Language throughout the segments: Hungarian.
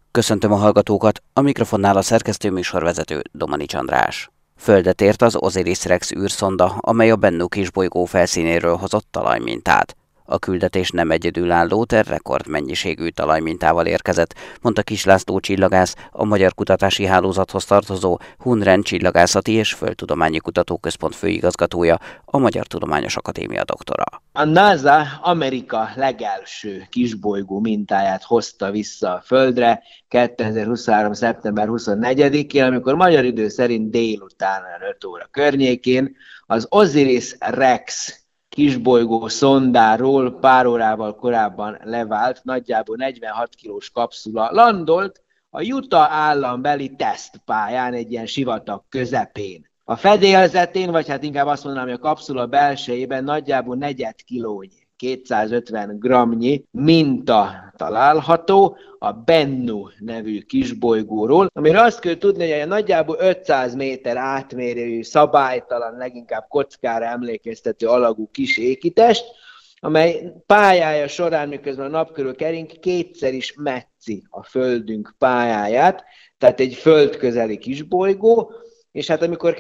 Köszöntöm a hallgatókat, a mikrofonnál a szerkesztő műsorvezető Domanics András. Földet ért az Osiris-Rex űrszonda, amely a Bennu kisbolygó felszínéről hozott talajmintát. A küldetés nem egyedülálló, de rekordmennyiségű talajmintával érkezett, mondta Kiss László csillagász, a Magyar Kutatási Hálózathoz tartozó Hunren Csillagászati és Földtudományi Kutatóközpont főigazgatója, a Magyar Tudományos Akadémia doktora. A NASA Amerika legelső kisbolygó mintáját hozta vissza a Földre 2023. szeptember 24-én, amikor magyar idő szerint délután 5 óra környékén az Osiris-Rex kisbolygó szondáról pár órával korábban levált, nagyjából 46 kilós kapszula landolt a Utah állambeli tesztpályán egy ilyen sivatag közepén. A fedélzetén, vagy hát inkább azt mondanám, hogy a kapszula belsejében nagyjából negyed kilónyi, 250 grammnyi minta található a Bennu nevű kisbolygóról, amire azt kell tudni, hogy nagyjából 500 méter átmérőjű, szabálytalan, leginkább kockára emlékeztető alakú kis ékitest, amely pályája során, miközben a nap körül kering, kétszer is metszi a Földünk pályáját, tehát egy földközeli kisbolygó, és hát amikor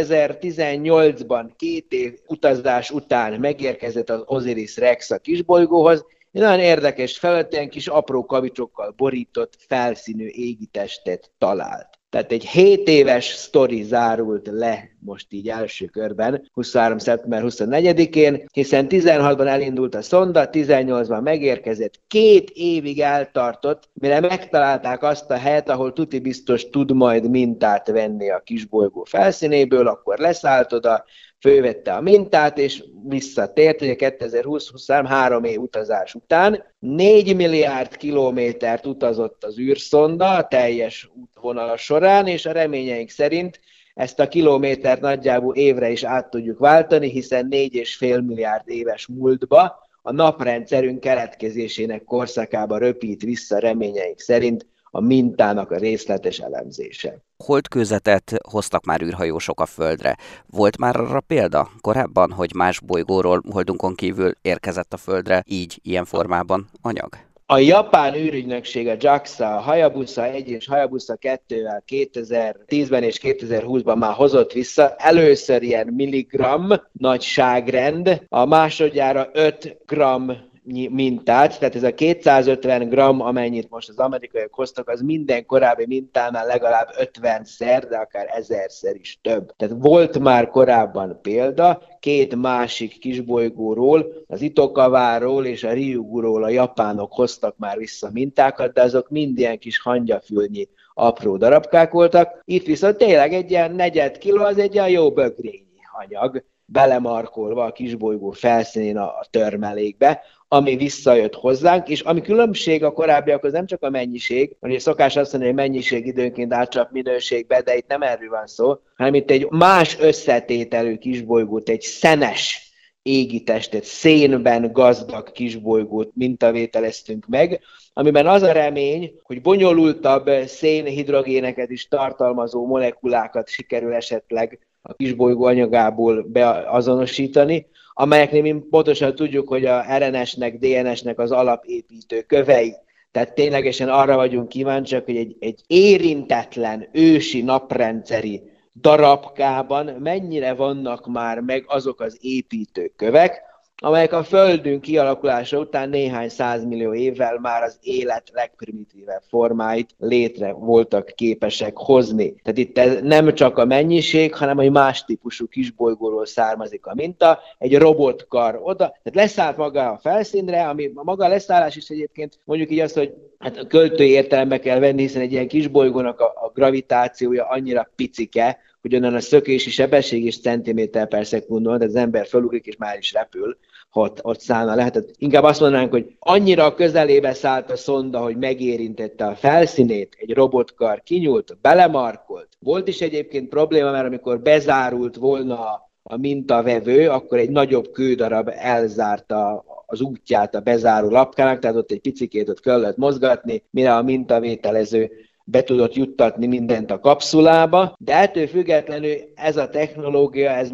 2018-ban 2 év utazás után megérkezett az Osiris-Rex a kisbolygóhoz, egy nagyon érdekes felett, ilyen kis apró kavicsokkal borított felszínű égitestet talált. Tehát egy 7 éves sztori zárult le most így első körben, 23. szeptember 24-én, hiszen 16-ban elindult a szonda, 18-ban megérkezett, 2 évig eltartott, mire megtalálták azt a helyet, ahol tuti biztos tud majd mintát venni a kisbolygó felszínéből, akkor leszállt oda, fölvette a mintát, és visszatért, ugye 2020-23 3 év utazás után 4 milliárd kilométert utazott az űrszonda a teljes útvonala során, és a reményeink szerint ezt a kilométert nagyjából évre is át tudjuk váltani, hiszen 4,5 milliárd éves múltba a naprendszerünk keletkezésének korszakába röpít vissza reményeink szerint a mintának a részletes elemzése. Holdkőzetet hoztak már űrhajósok a Földre. Volt már arra példa korábban, hogy más bolygóról, holdunkon kívül érkezett a Földre így, ilyen formában anyag? A japán űrügynökség, a JAXA, a Hayabusa 1 és Hayabusa 2-vel 2010-ben és 2020-ban már hozott vissza először ilyen milligramm nagyságrend, a másodjára 5 gramm mintát, tehát ez a 250 gramm, amennyit most az amerikaiak hoztak, az minden korábbi mintánál legalább 50-szer, de akár 1000-szer is több. Tehát volt már korábban példa, 2 másik kisbolygóról, az Itokaváról és a Ryuguról a japánok hoztak már vissza mintákat, de azok mind ilyen kis hangyafülnyi apró darabkák voltak. Itt viszont tényleg egy ilyen negyed kiló, az egy ilyen jó bögrényi anyag, belemarkolva a kisbolygó felszínén a törmelékbe, ami visszajött hozzánk, és ami különbség a korábbiakhoz nem csak a mennyiség, ugye szokás azt mondani, hogy mennyiség időnként átcsap minőségbe, de itt nem erről van szó, hanem itt egy más összetételű kisbolygót, egy szenes égitestet, szénben gazdag kisbolygót mintavételeztünk meg, amiben az a remény, hogy bonyolultabb szénhidrogéneket is tartalmazó molekulákat sikerül esetleg a kisbolygó anyagából beazonosítani, amelyeknél mi pontosan tudjuk, hogy a RNS-nek, DNS-nek az alapépítő kövei. Tehát ténylegesen arra vagyunk kíváncsiak, hogy egy érintetlen ősi naprendszeri darabkában mennyire vannak már meg azok az építőkövek, amelyek a Földünk kialakulása után néhány százmillió évvel már az élet legprimitívebb formáit létre voltak képesek hozni. Tehát itt ez nem csak a mennyiség, hanem egy más típusú kisbolygóról származik a minta, egy robotkar oda, tehát leszállt maga a felszínre, ami maga a leszállás is egyébként mondjuk így azt, hogy hát a költői értelembe kell venni, hiszen egy ilyen kisbolygónak a gravitációja annyira picike, hogy onnan a szökési sebesség is centiméter per szekundon, tehát az ember fölugrik és már is repül, ha ott szállna le. Tehát inkább azt mondanánk, hogy annyira közelébe szállt a szonda, hogy megérintette a felszínét, egy robotkar kinyúlt, belemarkolt. Volt is egyébként probléma, mert amikor bezárult volna a mintavevő, akkor egy nagyobb kődarab elzárta az útját a bezáró lapkának, tehát ott egy picikét ott kellett mozgatni, mire a mintavételező be tudott juttatni mindent a kapszulába, de ettől függetlenül ez a technológia, ez még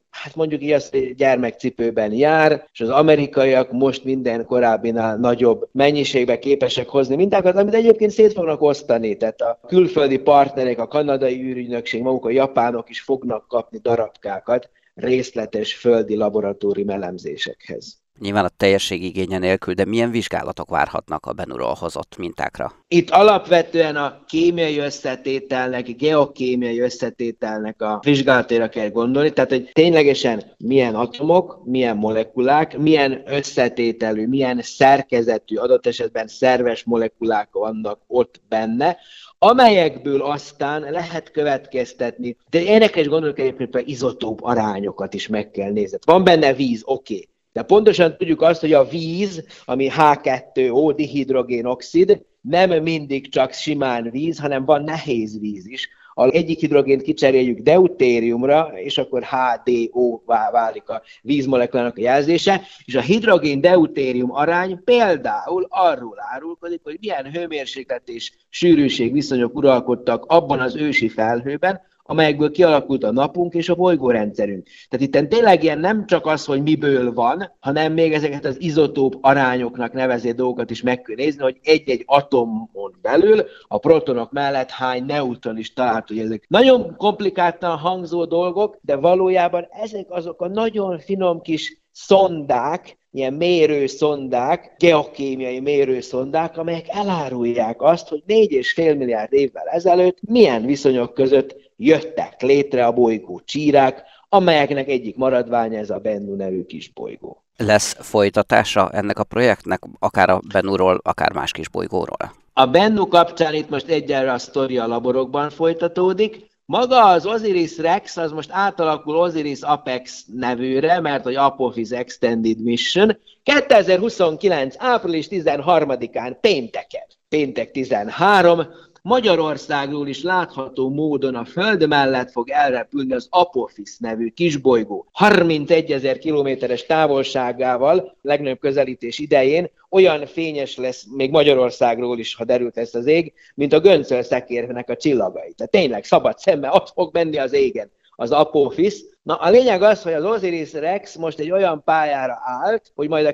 hát mondjuk így azt gyermekcipőben jár, és az amerikaiak most minden korábbinál nagyobb mennyiségbe képesek hozni mintákat, amit egyébként szét fognak osztani. Tehát a külföldi partnerek, a kanadai űrügynökség, maguk a japánok is fognak kapni darabkákat részletes földi laboratórium elemzésekhez. Nyilván a teljesség igénye nélkül, de milyen vizsgálatok várhatnak a Bennuról hozott mintákra? Itt alapvetően a kémiai összetételnek, geokémiai összetételnek a vizsgálatára kell gondolni, tehát hogy ténylegesen milyen atomok, milyen molekulák, milyen összetételű, milyen szerkezetű, adott esetben szerves molekulák vannak ott benne, amelyekből aztán lehet következtetni, de érdekes gondolok egyébként, hogy izotóp arányokat is meg kell nézni. Van benne víz, oké. De pontosan tudjuk azt, hogy a víz, ami H2O, dihidrogénoxid, nem mindig csak simán víz, hanem van nehéz víz is. Az egyik hidrogént kicseréljük deutériumra, és akkor HDO válik a vízmolekulának a jelzése, és a hidrogén-deutérium arány például arról árulkodik, hogy milyen hőmérséklet és sűrűség viszonyok uralkodtak abban az ősi felhőben, amelyekből kialakult a napunk és a bolygórendszerünk. Tehát itt tényleg ilyen nem csak az, hogy miből van, hanem még ezeket az izotóp arányoknak nevezett dolgokat is meg kell nézni, hogy egy-egy atomon belül a protonok mellett hány neutron is található. Ezek nagyon komplikáltan hangzó dolgok, de valójában ezek azok a nagyon finom kis szondák, ilyen mérőszondák, geokémiai mérőszondák, amelyek elárulják azt, hogy 4,5 milliárd évvel ezelőtt milyen viszonyok között jöttek létre a bolygó csírák, amelyeknek egyik maradványa ez a Bennu nevű kisbolygó. Lesz folytatása ennek a projektnek, akár a Bennuról, akár más kisbolygóról? A Bennu kapcsán itt most egyelőre a sztori a laborokban folytatódik. Maga az OSIRIS-REx az most átalakul OSIRIS-APEX nevűre, mert hogy Apophis Extended Mission. 2029. április 13-án péntek 13, Magyarországról is látható módon a Föld mellett fog elrepülni az Apophis nevű kisbolygó. 31 000 kilométeres távolságával, legnagyobb közelítés idején, olyan fényes lesz még Magyarországról is, ha derült ezt az ég, mint a göncölszekérnek a csillagai. Tehát tényleg szabad szemmel ott fog menni az égen az Apophis. Na, a lényeg az, hogy az OSIRIS-REx most egy olyan pályára állt, hogy majd a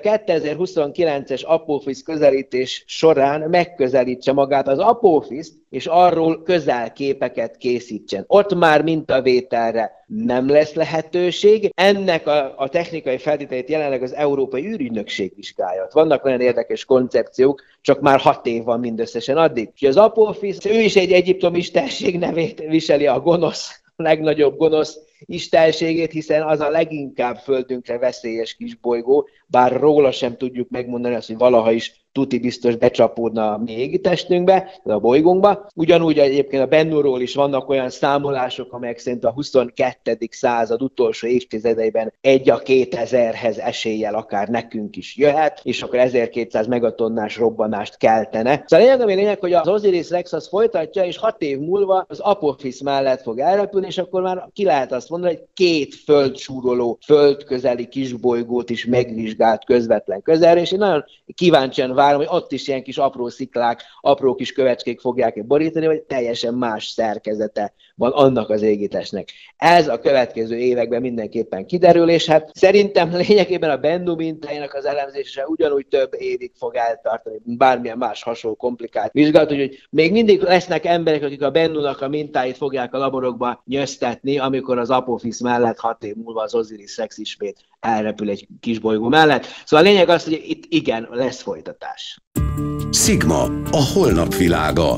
2029-es Apophis közelítés során megközelítse magát az Apophist, és arról közelképeket készítsen. Ott már mintavételre nem lesz lehetőség. Ennek a technikai feltételeit jelenleg az Európai űrügynökség vizsgálja. Vannak olyan érdekes koncepciók, csak már 6 év van mindösszesen addig. És az Apophis, ő is egy egyiptomi istenség nevét viseli, a gonosz, a legnagyobb gonosz istenségét, hiszen az a leginkább földünkre veszélyes kisbolygó, bár róla sem tudjuk megmondani azt, hogy valaha is tuti biztos becsapódna a mi égitestünkbe, a bolygónkba. Ugyanúgy egyébként a Bennuról is vannak olyan számolások, amelyek szerint a 22. század utolsó évtizedeiben 1/2000-hez eséllyel akár nekünk is jöhet, és akkor 1200 megatonnás robbanást keltene. Szóval a lényeg, hogy az OSIRIS-REx az folytatja, és 6 év múlva az Apophis mellett fog elrepülni, és akkor már ki lehet azt mondani, hogy 2 földsúroló, földközeli kisbolygót is megvizsgált közvetlen közelre, és én nagyon kíváncsian várom, hogy ott is ilyen kis apró sziklák, apró kis kövecskék fogják borítani, vagy teljesen más szerkezete van annak az égitestnek. Ez a következő években mindenképpen kiderül, és hát szerintem lényegében a Bennu mintájának az elemzése ugyanúgy több évig fog eltartani, bármilyen más hasonló komplikált vizsgálat, úgyhogy még mindig lesznek emberek, akik a Bennunak a mintáit fogják a laborokba nyöztetni, amikor az Apophis mellett 6 év múlva az OSIRIS-REx ismét elrepül egy kisbolygó mellett. Szóval a lényeg az, hogy itt igen, lesz folytatás. Sigma, a holnap világa.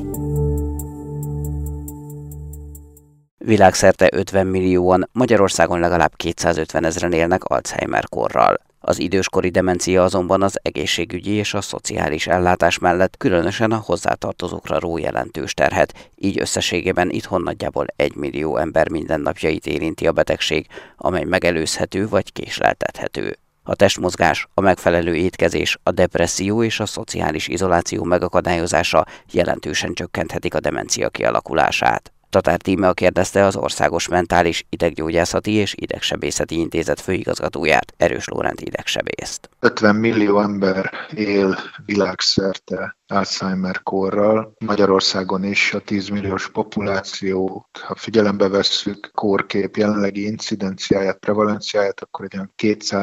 Világszerte 50 millióan, Magyarországon legalább 250 000-en élnek Alzheimer-korral. Az időskori demencia azonban az egészségügyi és a szociális ellátás mellett különösen a hozzátartozókra ró jelentős terhet, így összességében itthon nagyjából 1 millió ember mindennapjait érinti a betegség, amely megelőzhető vagy késleltethető. A testmozgás, a megfelelő étkezés, a depresszió és a szociális izoláció megakadályozása jelentősen csökkenthetik a demencia kialakulását. Tatár Tímea kérdezte az Országos Mentális Ideggyógyászati és Idegsebészeti Intézet főigazgatóját, Erős Lórend idegsebészt. 50 millió ember él világszerte Alzheimer-kórral. Magyarországon is a 10 milliós populációt, ha figyelembe vesszük kórkép jelenlegi incidenciáját, prevalenciáját, akkor egy olyan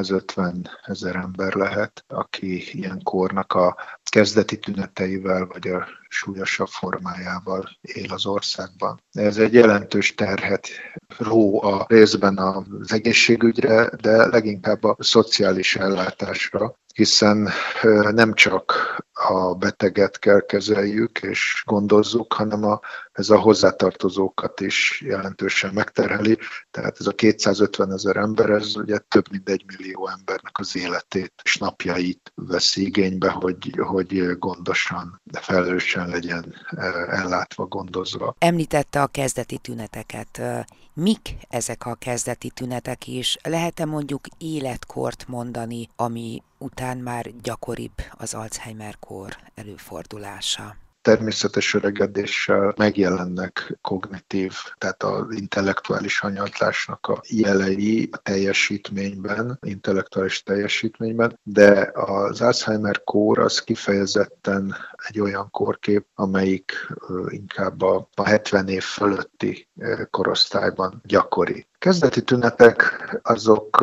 250 000 ember lehet, aki ilyen kórnak a kezdeti tüneteivel vagy a súlyosabb formájával él az országban. Ez egy jelentős terhet ró a részben az egészségügyre, de leginkább a szociális ellátásra, hiszen nem csak a beteget kell kezeljük és gondozzuk, hanem ez a hozzátartozókat is jelentősen megterheli. Tehát ez a 250 000 ember, ez ugye több mint 1 millió embernek az életét és napjait veszi igénybe, hogy gondosan, de felelősen legyen ellátva, gondozva. Említette a kezdeti tüneteket. Mik ezek a kezdeti tünetek, és lehet-e mondjuk életkort mondani, ami után már gyakoribb az Alzheimer-kór előfordulása? Természetes öregedéssel megjelennek kognitív, tehát az intellektuális hanyatlásnak a jelei a teljesítményben, intellektuális teljesítményben, de az Alzheimer-kór az kifejezetten egy olyan kórkép, amelyik inkább a 70 év fölötti korosztályban gyakori. Kezdeti tünetek azok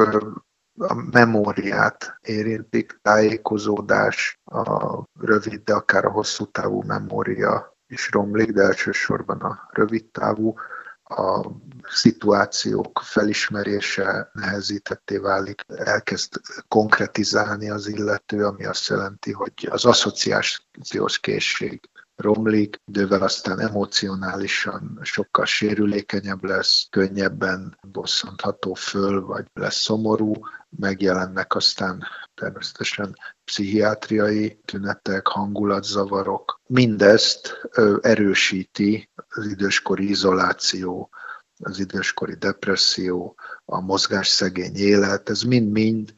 a memóriát érintik, tájékozódás, a rövid, de akár a hosszú távú memória is romlik, de elsősorban a rövid távú, a szituációk felismerése nehezítetté válik, elkezd konkretizálni az illető, ami azt jelenti, hogy az asszociációs készség romlik, idővel aztán emocionálisan sokkal sérülékenyebb lesz, könnyebben bosszantható föl, vagy lesz szomorú, megjelennek aztán természetesen pszichiátriai tünetek, hangulatzavarok. Mindezt erősíti az időskori izoláció, az időskori depresszió, a mozgásszegény élet, ez mind-mind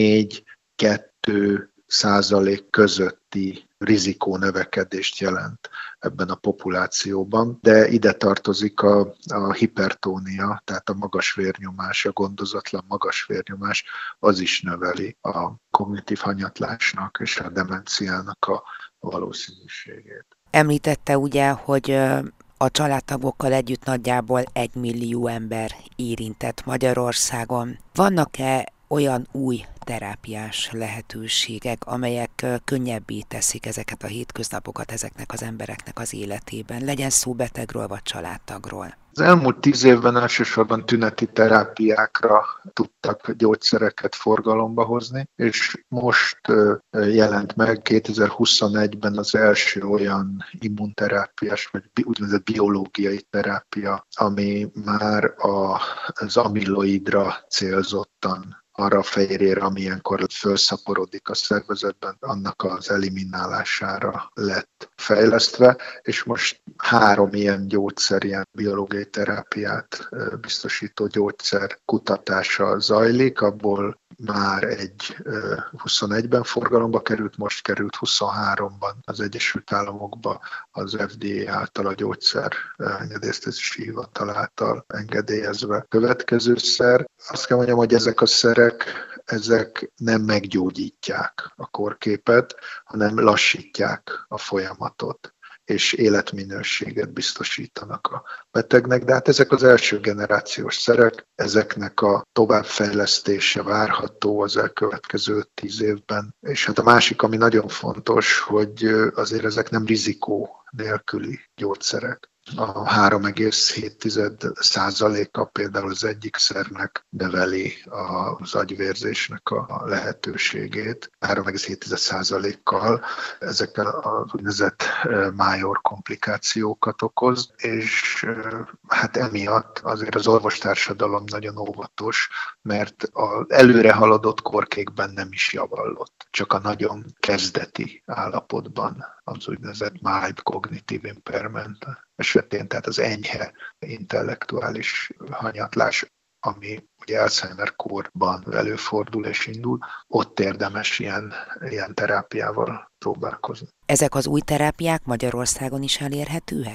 4-2% közötti rizikónövekedést jelent ebben a populációban, de ide tartozik a hipertónia, tehát a magas vérnyomás, a gondozatlan magas vérnyomás, az is növeli a kognitív hanyatlásnak és a demenciának a valószínűségét. Említette ugye, hogy a családtagokkal együtt nagyjából 1 millió ember érintett Magyarországon. Vannak-e olyan új terápiás lehetőségek, amelyek könnyebbé teszik ezeket a hétköznapokat ezeknek az embereknek az életében, legyen szó betegről vagy családtagról? Az elmúlt 10 évben elsősorban tüneti terápiákra tudtak gyógyszereket forgalomba hozni, és most jelent meg 2021-ben az első olyan immunterápiás, vagy úgynevezett biológiai terápia, ami már az amiloidra célzottan, arra a fehérjére, ami ilyenkor felszaporodik a szervezetben, annak az eliminálására lett fejlesztve, és most 3 ilyen gyógyszer, ilyen biológiai terápiát biztosító gyógyszer kutatása zajlik, abból már egy 21-ben forgalomba került, most került 23-ban az Egyesült Államokba az FDA által, a gyógyszer engedélyeztetési hivatal által engedélyezve. Következő szer, azt kell mondjam, hogy ezek a szerek, ezek nem meggyógyítják a kórképet, hanem lassítják a folyamatot, és életminőséget biztosítanak a betegnek. De hát ezek az első generációs szerek, ezeknek a továbbfejlesztése várható az elkövetkező 10 évben. És hát a másik, ami nagyon fontos, hogy azért ezek nem rizikó nélküli gyógyszerek. A 3,7%-a például az egyik szernek növeli az agyvérzésnek a lehetőségét, 3,7%-kal ezekkel az úgynevezett major komplikációkat okoz, és hát emiatt azért az orvostársadalom nagyon óvatos, mert az előre haladott korkékben nem is javallott, csak a nagyon kezdeti állapotban az úgynevezett mild cognitive impairment esetén, tehát az enyhe intellektuális hanyatlás, ami ugye Alzheimer-kórban előfordul és indul, ott érdemes ilyen terápiával próbálkozni. Ezek az új terápiák Magyarországon is elérhetőek?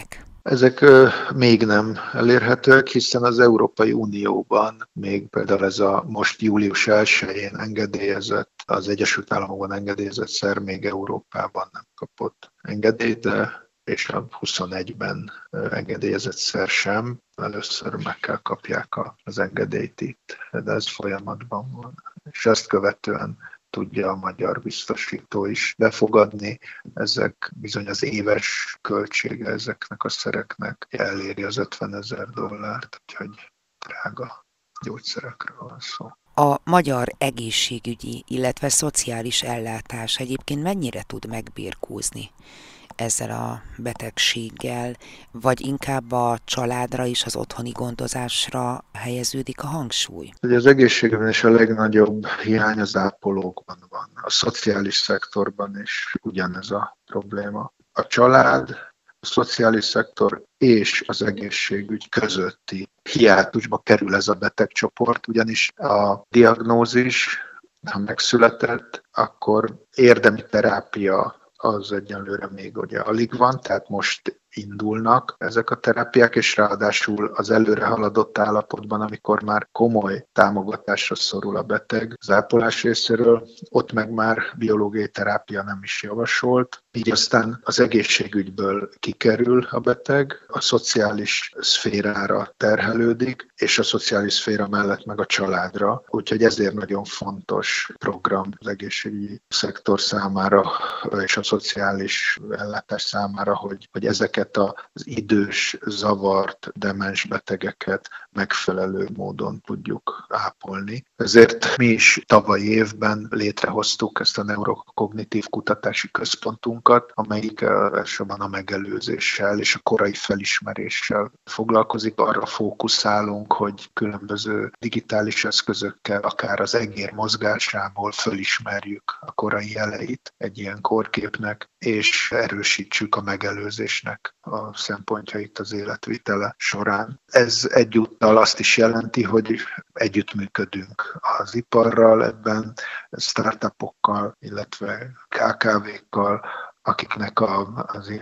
Ezek még nem elérhetőek, hiszen az Európai Unióban még például ez a most július 1-én engedélyezett, az Egyesült Államokban engedélyezett szer még Európában nem kapott engedélyt, és a 21-ben engedélyezett szer sem. Először meg kell kapják az engedélyt itt, de ez folyamatban van. És ezt követően tudja a magyar biztosító is befogadni. Ezek bizony az éves költsége ezeknek a szereknek eléri az $50,000, úgyhogy drága gyógyszerekről van szó. A magyar egészségügyi, illetve szociális ellátás egyébként mennyire tud megbirkózni ezzel a betegséggel, vagy inkább a családra és az otthoni gondozásra helyeződik a hangsúly? Ugye az egészségügyben is a legnagyobb hiány az ápolókban van. A szociális szektorban is ugyanez a probléma. A család, a szociális szektor és az egészségügy közötti hiátusba kerül ez a betegcsoport, ugyanis a diagnózis, ha megszületett, akkor érdemi terápia az egyenlőre még ugye alig van, tehát most indulnak ezek a terápiák, és ráadásul az előre haladott állapotban, amikor már komoly támogatásra szorul a beteg az ápolás részéről, ott meg már biológiai terápia nem is javasolt, így aztán az egészségügyből kikerül a beteg, a szociális szférára terhelődik, és a szociális szféra mellett meg a családra, úgyhogy ezért nagyon fontos program az egészségügyi szektor számára és a szociális ellátás számára, hogy ezeket az idős, zavart, demens betegeket megfelelő módon tudjuk ápolni. Ezért mi is tavaly évben létrehoztuk ezt a neurokognitív kutatási központunkat, amelyik elsősorban a megelőzéssel és a korai felismeréssel foglalkozik. Arra fókuszálunk, hogy különböző digitális eszközökkel, akár az egér mozgásából fölismerjük a korai jeleit egy ilyen kórképnek, és erősítsük a megelőzésnek a szempontjait az életvitele során. Ez egyúttal azt is jelenti, hogy együttműködünk az iparral ebben, startupokkal, illetve KKV-kkal, akiknek az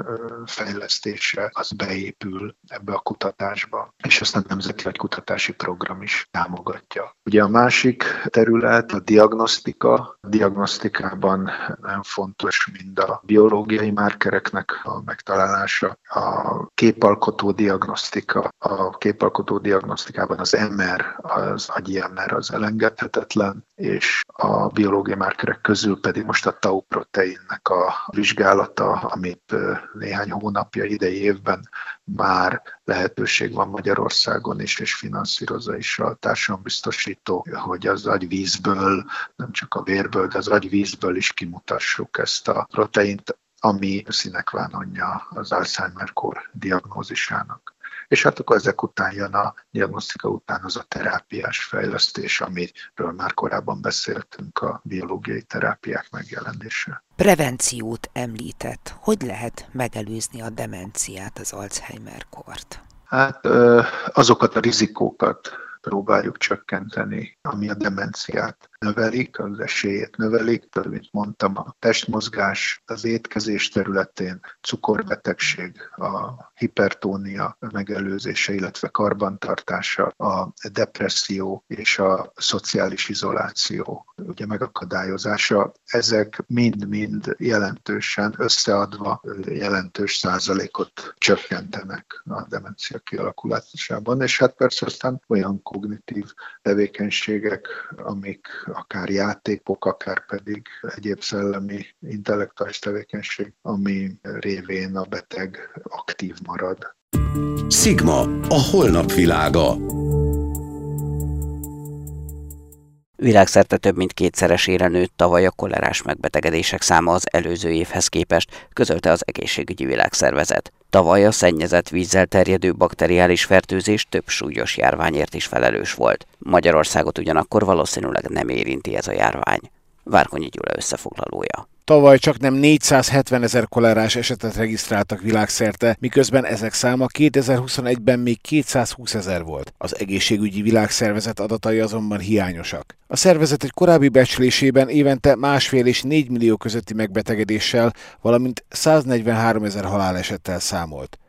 fejlesztése az beépül ebbe a kutatásba, és azt a Nemzeti Agykutatási Program is támogatja. Ugye a másik terület a diagnosztika. A diagnosztikában nagyon fontos mind a biológiai márkereknek a megtalálása, a képalkotó diagnosztika. A képalkotó diagnosztikában az MR, az agyi MR az elengedhetetlen, és a biológiai márkerek közül pedig most a tau-proteinnek a vizsgálata, amit néhány hónapja idei évben már lehetőség van Magyarországon is, és finanszírozza is a társadalombiztosító, hogy az agyvízből, nem csak a vérből, de az agyvízből is kimutassuk ezt a proteint, ami sine qua nonja az Alzheimer-kór diagnózisának. És hát akkor ezek után jön a diagnosztika után az a terápiás fejlesztés, amiről már korábban beszéltünk, a biológiai terápiák megjelenése. Prevenciót említett. Hogy lehet megelőzni a demenciát, az Alzheimer-kort? Hát azokat a rizikókat próbáljuk csökkenteni, ami a demenciát növelik, az esélyét növelik, mint mondtam, a testmozgás, az étkezés területén, cukorbetegség, a hipertónia megelőzése, illetve karbantartása, a depresszió és a szociális izoláció ugye megakadályozása, ezek mind-mind jelentősen összeadva jelentős százalékot csökkentenek a demencia kialakulásában, és hát persze aztán olyan kognitív tevékenységek, amik akár játékok, akár pedig egyéb szellemi, intellektuális tevékenység, ami révén a beteg aktív marad. Sigma, a holnap világa. Világszerte több mint kétszeresére nőtt tavaly a kolerás megbetegedések száma az előző évhez képest, közölte az Egészségügyi Világszervezet. Tavaly a szennyezett vízzel terjedő bakteriális fertőzés több súlyos járványért is felelős volt. Magyarországot ugyanakkor valószínűleg nem érinti ez a járvány. Várkonyi Gyula összefoglalója. Tavaly csaknem 470 000 kolerás esetet regisztráltak világszerte, miközben ezek száma 2021-ben még 220 000 volt. Az Egészségügyi Világszervezet adatai azonban hiányosak. A szervezet egy korábbi becslésében évente 1,5 és 4 millió közötti megbetegedéssel, valamint 143 000 halálesettel számolt.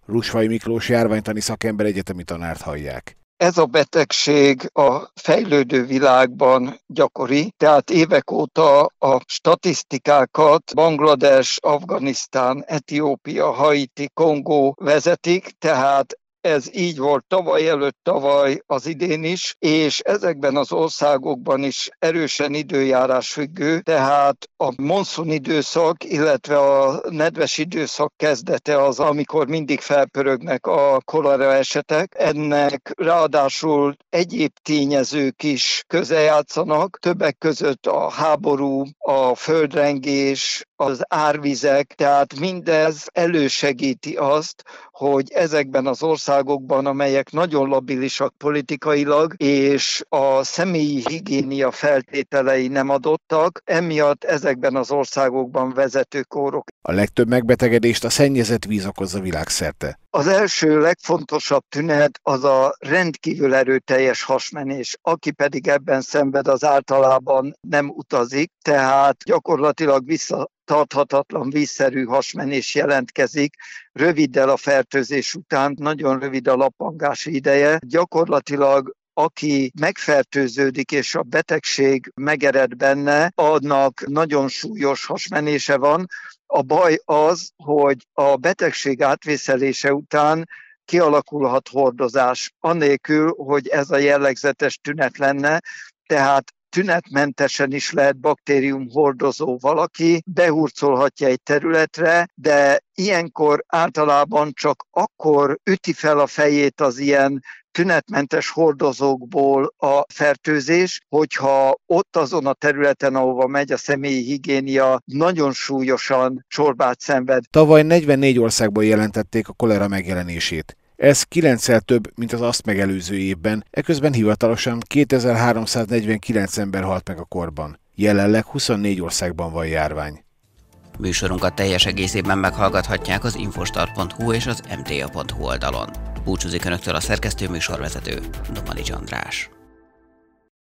Rusfai Miklós járványtani szakember egyetemi tanárt hallják. Ez a betegség a fejlődő világban gyakori, tehát évek óta a statisztikákat Banglades, Afganisztán, Etiópia, Haiti, Kongó vezetik, tehát ez így volt tavaly előtt, tavaly az idén is, és ezekben az országokban is erősen időjárás függő, tehát a monszun időszak, illetve a nedves időszak kezdete az, amikor mindig felpörögnek a kolera esetek. Ennek ráadásul egyéb tényezők is közeljátszanak, többek között a háború, a földrengés, az árvizek, tehát mindez elősegíti azt, hogy ezekben az országokban, amelyek nagyon labilisak politikailag, és a személyi higiénia feltételei nem adottak, emiatt ezekben az országokban vezető kórok. A legtöbb megbetegedést a szennyezett víz okozza világszerte. Az első legfontosabb tünet az a rendkívül erőteljes hasmenés, aki pedig ebben szenved, az általában nem utazik, tehát gyakorlatilag visszatarthatatlan vízszerű hasmenés jelentkezik, röviddel a fertőzés után, nagyon rövid a lappangási ideje. Gyakorlatilag aki megfertőződik és a betegség megered benne, annak nagyon súlyos hasmenése van. A baj az, hogy a betegség átvészelése után kialakulhat hordozás, anélkül, hogy ez a jellegzetes tünet lenne, tehát tünetmentesen is lehet baktérium hordozó valaki, behurcolhatja egy területre, de ilyenkor általában csak akkor üti fel a fejét az ilyen tünetmentes hordozókból a fertőzés, hogyha ott azon a területen, ahova megy a személyi higiénia, nagyon súlyosan csorbát szenved. Tavaly 44 országból jelentették a kolera megjelenését. Ez 9-szer több, mint az azt megelőző évben, eközben hivatalosan 2349 ember halt meg a korban. Jelenleg 24 országban van járvány. Műsorunkat teljes egészében meghallgathatják az infostart.hu és az mta.hu oldalon. Búcsúzik Önöktől a szerkesztő műsorvezető, Domanics András.